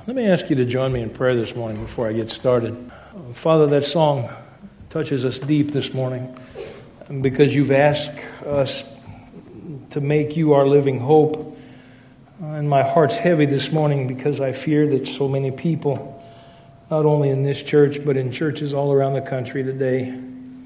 Let me ask you to join me in prayer this morning before I get started. Father, that song touches us deep this morning because you've asked us to make you our living hope. And my heart's heavy this morning because I fear that so many people, not only in this church, but in churches all around the country today,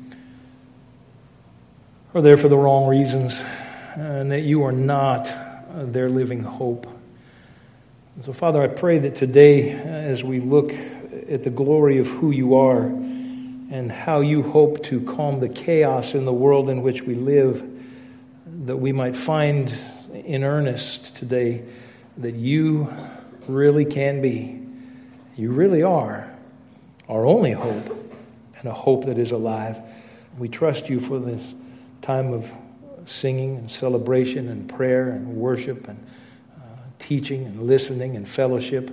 are there for the wrong reasons, and that you are not their living hope. And so, Father, I pray that today, as we look at the glory of who you are and how you hope to calm the chaos in the world in which we live, that we might find in earnest today that you really can be, you really are our only hope, and a hope that is alive. We trust you for this time of singing and celebration and prayer and worship and teaching and listening and fellowship.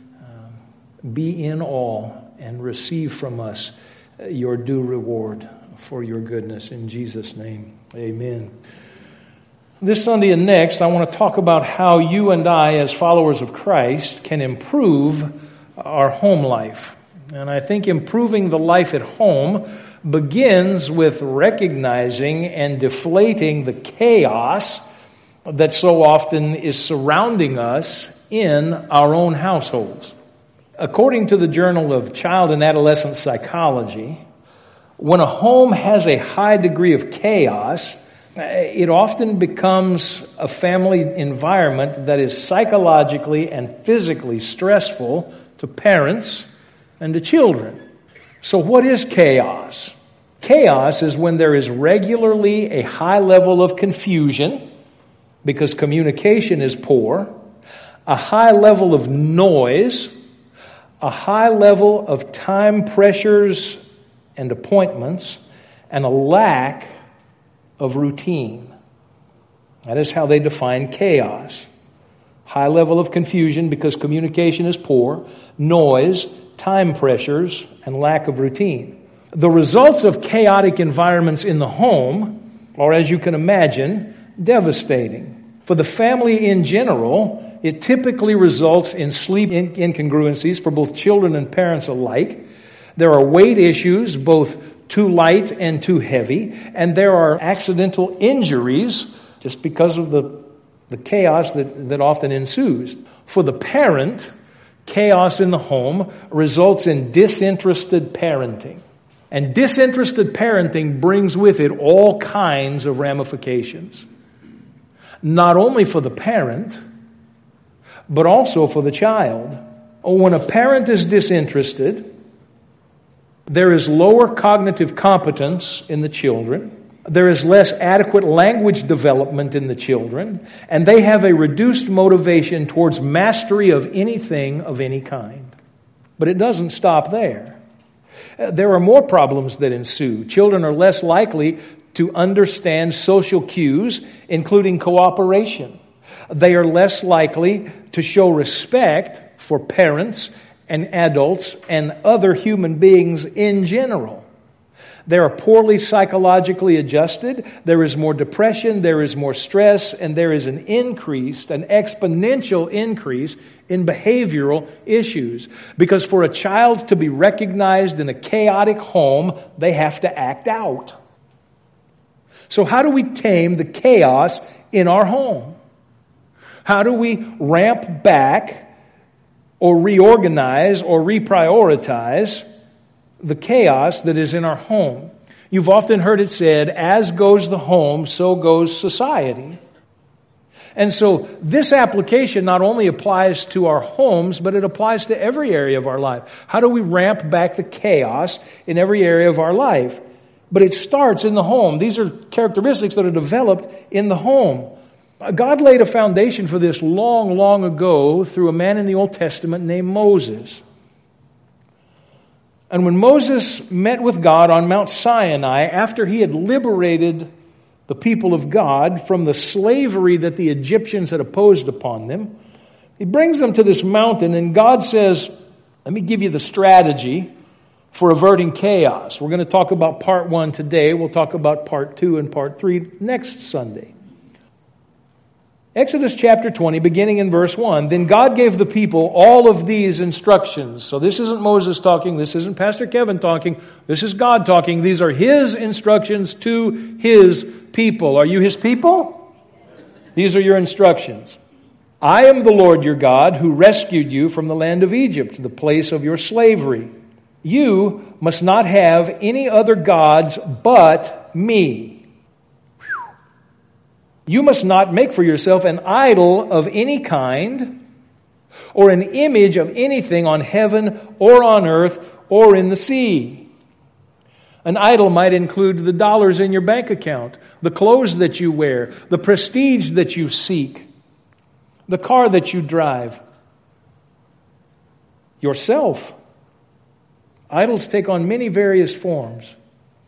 Be in awe and receive from us your due reward for your goodness. In Jesus' name, amen. This Sunday and next, I want to talk about how you and I, as followers of Christ, can improve our home life. And I think improving the life at home begins with recognizing and deflating the chaos that so often is surrounding us in our own households. According to the Journal of Child and Adolescent Psychology, when a home has a high degree of chaos, it often becomes a family environment that is psychologically and physically stressful to parents and to children. So what is chaos? Chaos is when there is regularly a high level of confusion because communication is poor, a high level of noise, a high level of time pressures and appointments, and a lack of routine. That is how they define chaos. High level of confusion because communication is poor, noise, time pressures, and lack of routine. The results of chaotic environments in the home are, as you can imagine, devastating. For the family in general, it typically results in sleep incongruencies for both children and parents alike. There are weight issues, both too light and too heavy, and there are accidental injuries just because of the chaos that often ensues. For the parent, chaos in the home results in disinterested parenting. And disinterested parenting brings with it all kinds of ramifications. Not only for the parent, but also for the child. When a parent is disinterested, there is lower cognitive competence in the children. There is less adequate language development in the children, and they have a reduced motivation towards mastery of anything of any kind. But it doesn't stop there. There are more problems that ensue. Children are less likely to understand social cues, including cooperation. They are less likely to show respect for parents and adults and other human beings in general. They are poorly psychologically adjusted. There is more depression, there is more stress, and there is an exponential increase in behavioral issues. Because for a child to be recognized in a chaotic home, they have to act out. So how do we tame the chaos in our home? How do we ramp back or reorganize or reprioritize the chaos that is in our home? You've often heard it said, as goes the home, so goes society. And so this application not only applies to our homes, but it applies to every area of our life. How do we ramp back the chaos in every area of our life? But it starts in the home. These are characteristics that are developed in the home. God laid a foundation for this long, long ago through a man in the Old Testament named Moses. And when Moses met with God on Mount Sinai, after he had liberated the people of God from the slavery that the Egyptians had imposed upon them, he brings them to this mountain, and God says, let me give you the strategy for averting chaos. We're going to talk about part 1 today. We'll talk about part 2 and part 3 next Sunday. Exodus chapter 20, beginning in verse 1. Then God gave the people all of these instructions. So this isn't Moses talking. This isn't Pastor Kevin talking. This is God talking. These are His instructions to His people. Are you His people? These are your instructions. I am the Lord your God who rescued you from the land of Egypt, the place of your slavery. You must not have any other gods but me. You must not make for yourself an idol of any kind or an image of anything on heaven or on earth or in the sea. An idol might include the dollars in your bank account, the clothes that you wear, the prestige that you seek, the car that you drive, yourself. Idols take on many various forms.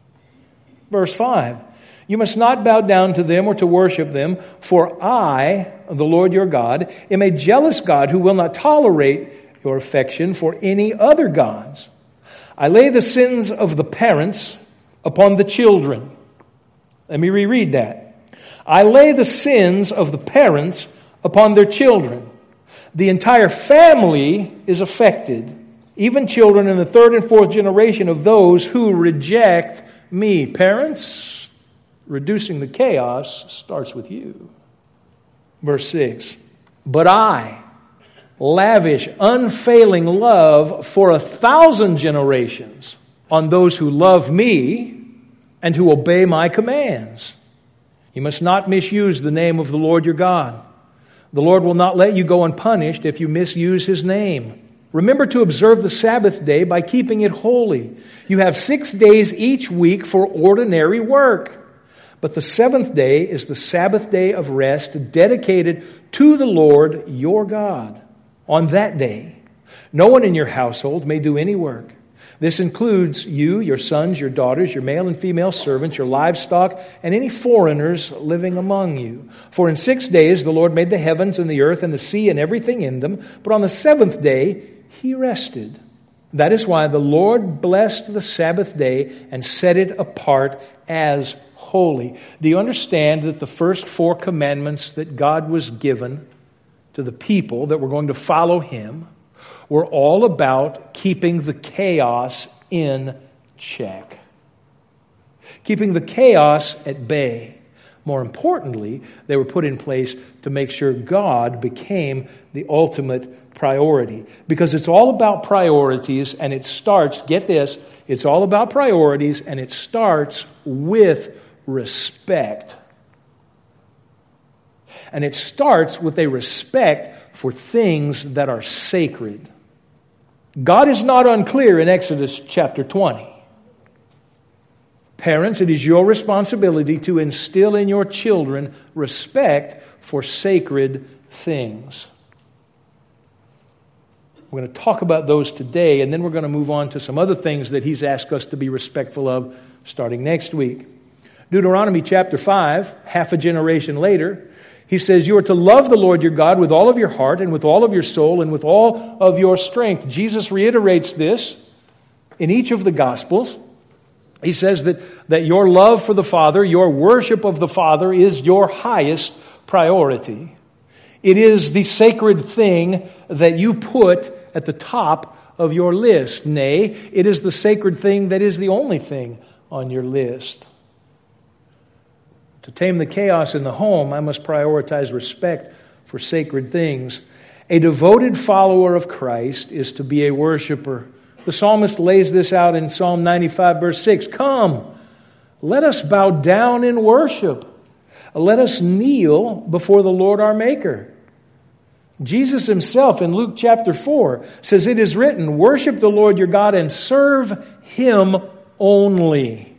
Verse 5. You must not bow down to them or to worship them, for I, the Lord your God, am a jealous God who will not tolerate your affection for any other gods. I lay the sins of the parents upon the children. Let me reread that. I lay the sins of the parents upon their children. The entire family is affected, even children in the third and fourth generation of those who reject me. Parents, reducing the chaos starts with you. Verse 6. But I lavish unfailing love for 1,000 generations on those who love me and who obey my commands. You must not misuse the name of the Lord your God. The Lord will not let you go unpunished if you misuse His name. Remember to observe the Sabbath day by keeping it holy. You have 6 days each week for ordinary work. But the seventh day is the Sabbath day of rest dedicated to the Lord your God. On that day, no one in your household may do any work. This includes you, your sons, your daughters, your male and female servants, your livestock, and any foreigners living among you. For in 6 days the Lord made the heavens and the earth and the sea and everything in them, but on the seventh day He rested. That is why the Lord blessed the Sabbath day and set it apart as holy. Do you understand that the first 4 commandments that God was given to the people that were going to follow Him were all about keeping the chaos in check? Keeping the chaos at bay. More importantly, they were put in place to make sure God became the ultimate priority. Because it's all about priorities, and it starts, get this, it's all about priorities, and it starts with respect. And it starts with a respect for things that are sacred. God is not unclear in Exodus chapter 20. Parents, it is your responsibility to instill in your children respect for sacred things. We're going to talk about those today, and then we're going to move on to some other things that He's asked us to be respectful of starting next week. Deuteronomy chapter 5, half a generation later, He says, you are to love the Lord your God with all of your heart and with all of your soul and with all of your strength. Jesus reiterates this in each of the Gospels. He says that your love for the Father, your worship of the Father is your highest priority. It is the sacred thing that you put at the top of your list. Nay, it is the sacred thing that is the only thing on your list. To tame the chaos in the home, I must prioritize respect for sacred things. A devoted follower of Christ is to be a worshiper. The psalmist lays this out in Psalm 95, verse 6. Come, let us bow down in worship. Let us kneel before the Lord our Maker. Jesus Himself in Luke chapter 4 says, it is written, worship the Lord your God and serve Him only.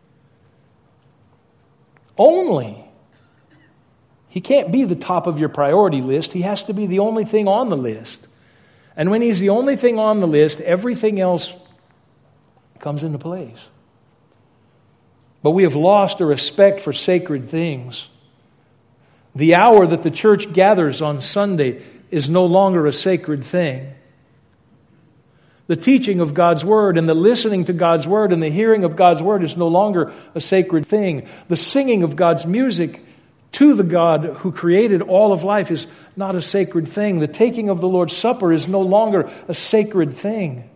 Only. He can't be the top of your priority list. He has to be the only thing on the list. And when He's the only thing on the list, everything else comes into place. But we have lost a respect for sacred things. The hour that the church gathers on Sunday is no longer a sacred thing. The teaching of God's Word and the listening to God's Word and the hearing of God's Word is no longer a sacred thing. The singing of God's music to the God who created all of life is not a sacred thing. The taking of the Lord's Supper is no longer a sacred thing.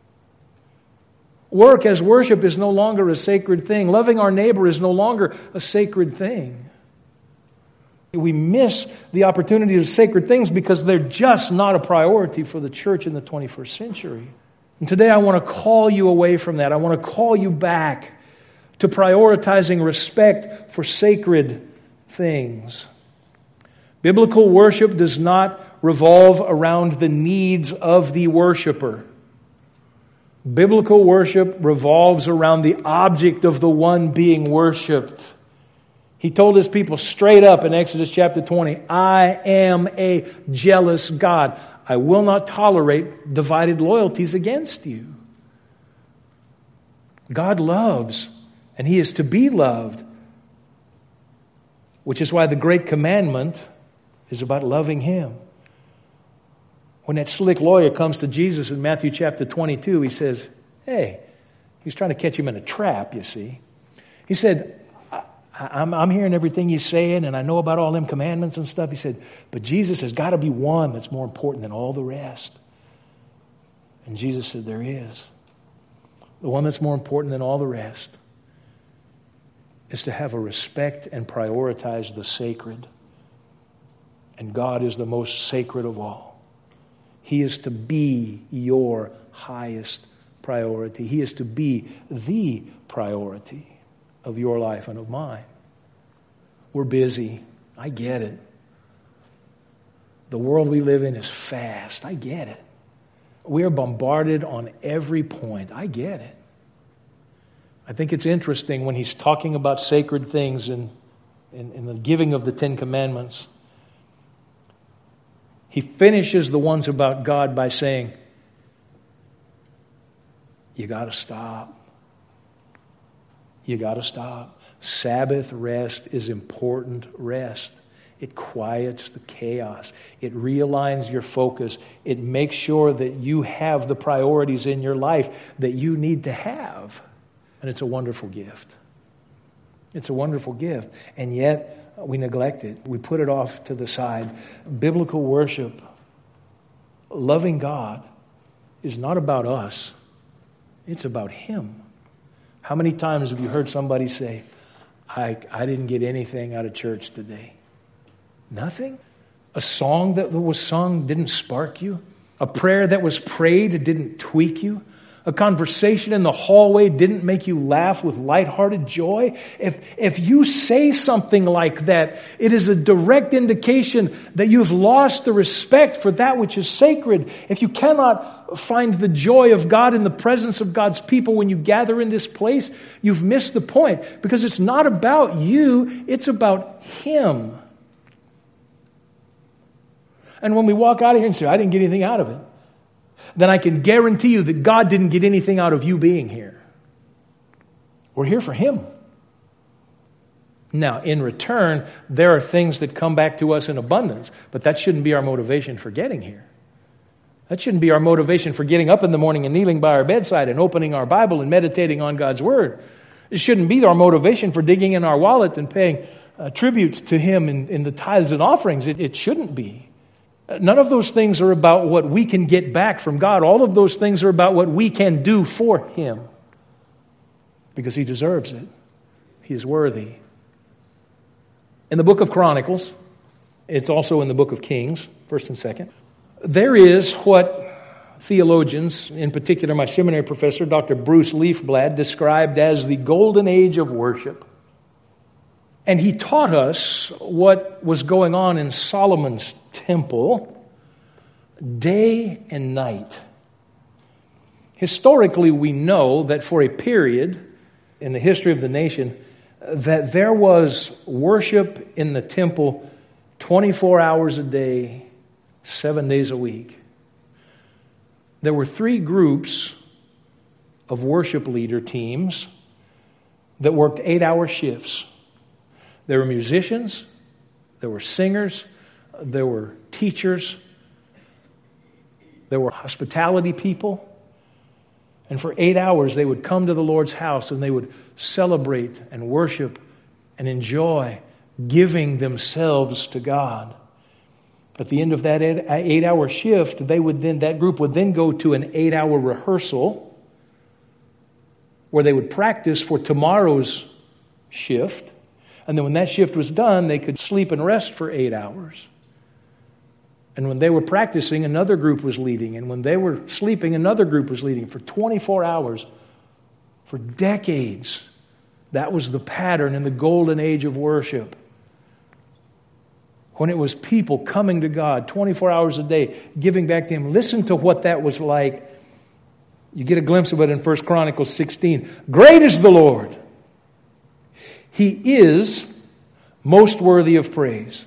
Work as worship is no longer a sacred thing. Loving our neighbor is no longer a sacred thing. We miss the opportunity of sacred things because they're just not a priority for the church in the 21st century. And today I want to call you away from that. I want to call you back to prioritizing respect for sacred things. Biblical worship does not revolve around the needs of the worshiper. Biblical worship revolves around the object of the one being worshiped. He told his people straight up in Exodus chapter 20, I am a jealous God. I will not tolerate divided loyalties against you. God loves, and He is to be loved, which is why the great commandment is about loving Him. When that slick lawyer comes to Jesus in Matthew chapter 22, he says, hey, he's trying to catch him in a trap, you see. He said, I'm hearing everything you're saying, and I know about all them commandments and stuff. He said, but Jesus has got to be one that's more important than all the rest. And Jesus said, there is. The one that's more important than all the rest is to have a respect and prioritize the sacred. And God is the most sacred of all. He is to be your highest priority. He is to be the priority of your life and of mine. We're busy. I get it. The world we live in is fast. I get it. We are bombarded on every point. I get it. I think it's interesting when he's talking about sacred things in the giving of the Ten Commandments. He finishes the ones about God by saying, you got to stop. You got to stop. Sabbath rest is important rest. It quiets the chaos. It realigns your focus. It makes sure that you have the priorities in your life that you need to have. And it's a wonderful gift. It's a wonderful gift. And yet we neglect it. We put it off to the side. Biblical worship, loving God, is not about us. It's about Him. How many times have you heard somebody say, I didn't get anything out of church today? Nothing? A song that was sung didn't spark you? A prayer that was prayed didn't tweak you? A conversation in the hallway didn't make you laugh with lighthearted joy? If you say something like that, it is a direct indication that you've lost the respect for that which is sacred. If you cannot find the joy of God in the presence of God's people when you gather in this place, you've missed the point. Because it's not about you, it's about Him. And when we walk out of here and say, I didn't get anything out of it, then I can guarantee you that God didn't get anything out of you being here. We're here for Him. Now, in return, there are things that come back to us in abundance, but that shouldn't be our motivation for getting here. That shouldn't be our motivation for getting up in the morning and kneeling by our bedside and opening our Bible and meditating on God's Word. It shouldn't be our motivation for digging in our wallet and paying tribute to Him in the tithes and offerings. It shouldn't be. None of those things are about what we can get back from God. All of those things are about what we can do for Him. Because He deserves it. He is worthy. In the book of Chronicles, it's also in the book of Kings, 1st and 2nd, there is what theologians, in particular my seminary professor, Dr. Bruce Leafblad, described as the golden age of worship. And he taught us what was going on in Solomon's temple day and night. Historically, we know that for a period in the history of the nation, that there was worship in the temple 24 hours a day, 7 days a week. There were 3 groups of worship leader teams that worked 8-hour shifts. There were musicians, there were singers, there were teachers, there were hospitality people. And for 8 hours they would come to the Lord's house and they would celebrate and worship and enjoy giving themselves to God. At the end of that 8-hour shift, that group would then go to an 8-hour rehearsal where they would practice for tomorrow's shift. And then when that shift was done, they could sleep and rest for 8 hours. And when they were practicing, another group was leading. And when they were sleeping, another group was leading. For 24 hours, for decades, that was the pattern in the golden age of worship. When it was people coming to God 24 hours a day, giving back to Him. Listen to what that was like. You get a glimpse of it in 1 Chronicles 16. Great is the Lord. He is most worthy of praise.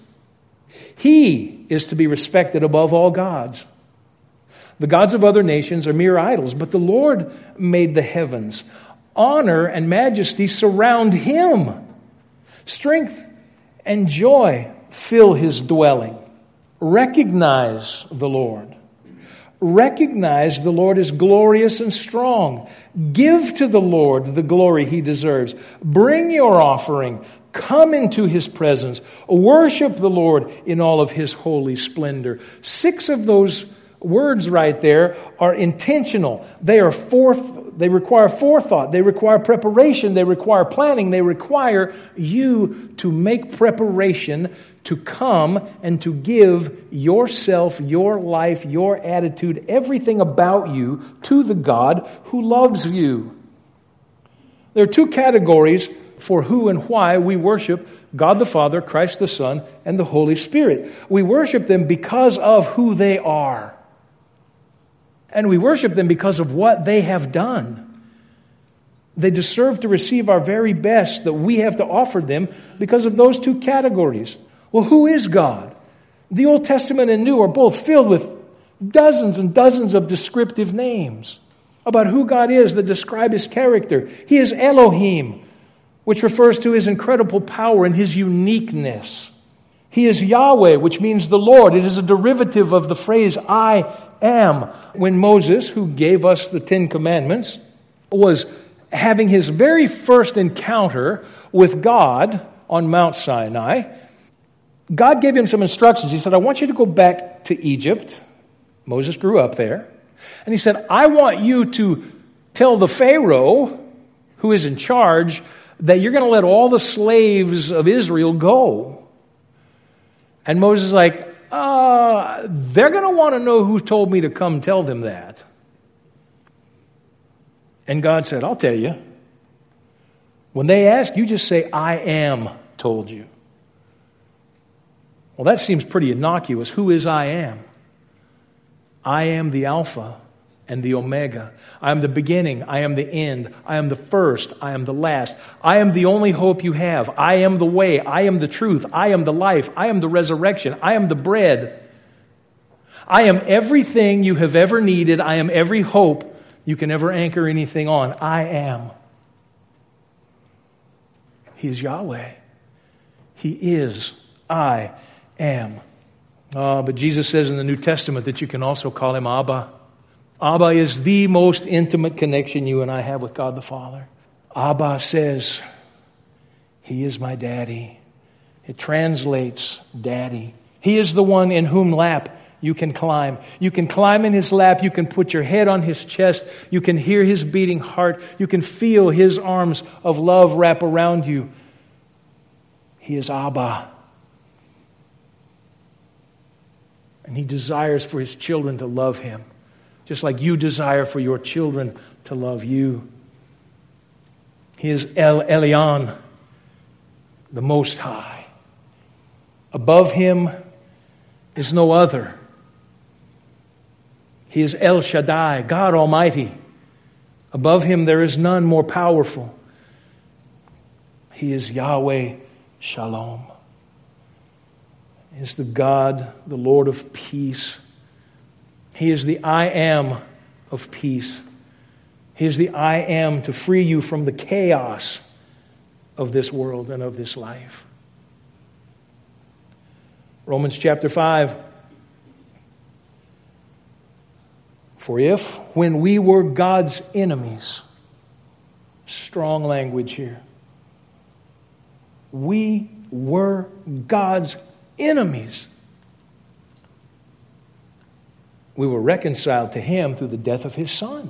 He is to be respected above all gods. The gods of other nations are mere idols, but the Lord made the heavens. Honor and majesty surround Him. Strength and joy fill His dwelling. Recognize the Lord. Recognize the Lord is glorious and strong. Give to the Lord the glory He deserves. Bring your offering. Come into His presence. Worship the Lord in all of His holy splendor. 6 of those words right there are intentional. They require forethought. They require preparation. They require planning. They require you to make preparation to come and to give yourself, your life, your attitude, everything about you to the God who loves you. There are 2 categories for who and why we worship God the Father, Christ the Son, and the Holy Spirit. We worship them because of who they are. And we worship them because of what they have done. They deserve to receive our very best that we have to offer them because of those 2 categories. Well, who is God? The Old Testament and New are both filled with dozens and dozens of descriptive names about who God is that describe His character. He is Elohim, which refers to His incredible power and His uniqueness. He is Yahweh, which means the Lord. It is a derivative of the phrase, I am. When Moses, who gave us the 10 Commandments, was having his very first encounter with God on Mount Sinai, God gave him some instructions. He said, I want you to go back to Egypt. Moses grew up there. And he said, I want you to tell the Pharaoh, who is in charge, that you're going to let all the slaves of Israel go. And Moses is like, they're going to want to know who told me to come tell them that. And God said, I'll tell you. When they ask, you just say, I am told you. Well, that seems pretty innocuous. Who is I am? I am the Alpha and the Omega. I am the beginning. I am the end. I am the first. I am the last. I am the only hope you have. I am the way. I am the truth. I am the life. I am the resurrection. I am the bread. I am everything you have ever needed. I am every hope you can ever anchor anything on. I am. He is Yahweh. He is I am. But Jesus says in the New Testament that you can also call Him Abba. Abba is the most intimate connection you and I have with God the Father. Abba says, He is my daddy. It translates daddy. He is the one in whom lap you can climb. You can climb in His lap. You can put your head on His chest. You can hear His beating heart. You can feel His arms of love wrap around you. He is Abba. And He desires for His children to love Him, just like you desire for your children to love you. He is El Elyon, the Most High. Above Him is no other. He is El Shaddai, God Almighty. Above Him there is none more powerful. He is Yahweh Shalom. He is the God, the Lord of peace. He is the I am of peace. He is the I am to free you from the chaos of this world and of this life. Romans chapter 5. For if, when we were God's enemies, strong language here, we were God's enemies, we were reconciled to Him through the death of His Son.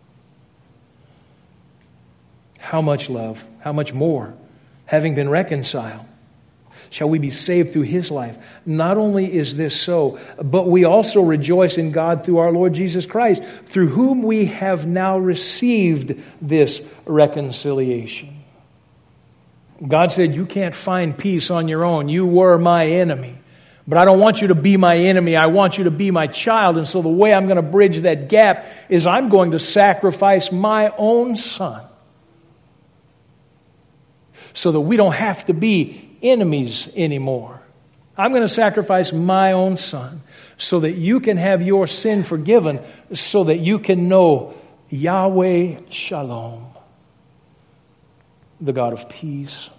How much love, how much more, having been reconciled, shall we be saved through His life. Not only is this so, but we also rejoice in God through our Lord Jesus Christ, through whom we have now received this reconciliation. God said, you can't find peace on your own. You were my enemy. But I don't want you to be my enemy. I want you to be my child. And so the way I'm going to bridge that gap is I'm going to sacrifice my own Son, so that we don't have to be enemies anymore. I'm going to sacrifice my own Son so that you can have your sin forgiven, so that you can know Yahweh Shalom, the God of peace.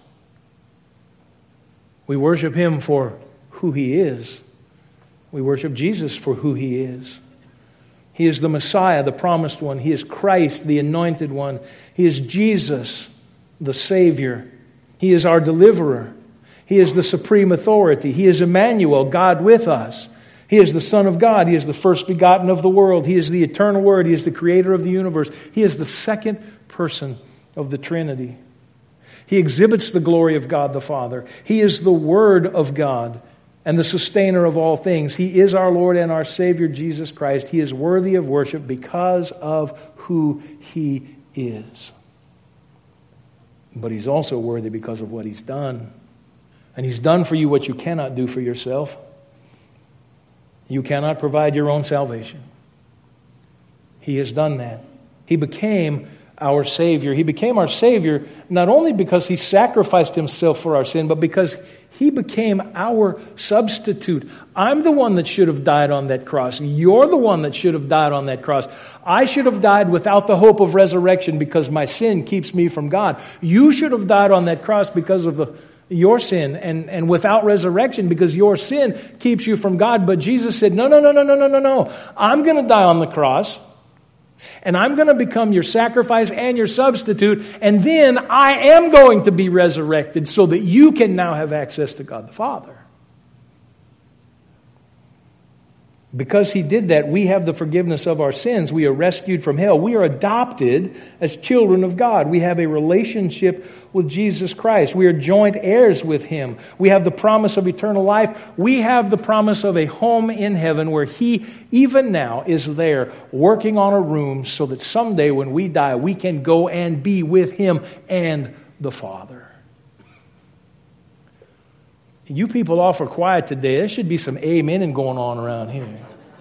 We worship Him for who He is. We worship Jesus for who He is. He is the Messiah, the promised one. He is Christ, the anointed one. He is Jesus, the Savior. He is our deliverer. He is the supreme authority. He is Emmanuel, God with us. He is the Son of God. He is the first begotten of the world. He is the eternal Word. He is the creator of the universe. He is the second person of the Trinity. He exhibits the glory of God the Father. He is the Word of God and the sustainer of all things. He is our Lord and our Savior, Jesus Christ. He is worthy of worship because of who He is. But He's also worthy because of what He's done. And He's done for you what you cannot do for yourself. You cannot provide your own salvation. He has done that. He became our Savior. He became our Savior not only because He sacrificed Himself for our sin, but because He became our substitute. I'm the one that should have died on that cross. You're the one that should have died on that cross. I should have died without the hope of resurrection because my sin keeps me from God. You should have died on that cross because of your sin and without resurrection because your sin keeps you from God. But Jesus said, no. I'm going to die on the cross. And I'm going to become your sacrifice and your substitute. And then I am going to be resurrected so that you can now have access to God the Father. Because He did that, we have the forgiveness of our sins. We are rescued from hell. We are adopted as children of God. We have a relationship with Jesus Christ. We are joint heirs with Him. We have the promise of eternal life. We have the promise of a home in heaven where He, even now, is there working on a room so that someday when we die, we can go and be with Him and the Father. You people awful quiet today. There should be some amen going on around here.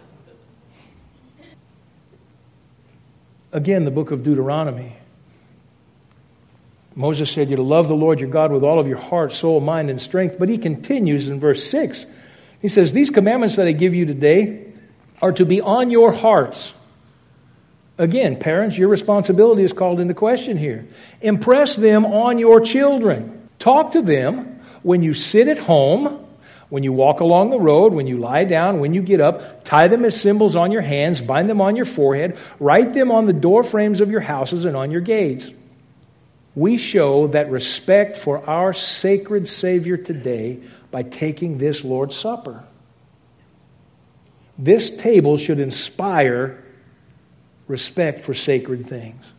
Again, the book of Deuteronomy. Moses said, you're to love the Lord your God with all of your heart, soul, mind, and strength. But he continues in verse 6. He says, these commandments that I give you today are to be on your hearts. Again, parents, your responsibility is called into question here. Impress them on your children. Talk to them when you sit at home, when you walk along the road, when you lie down, when you get up. Tie them as symbols on your hands, bind them on your forehead, write them on the door frames of your houses and on your gates. We show that respect for our sacred Savior today by taking this Lord's Supper. This table should inspire respect for sacred things.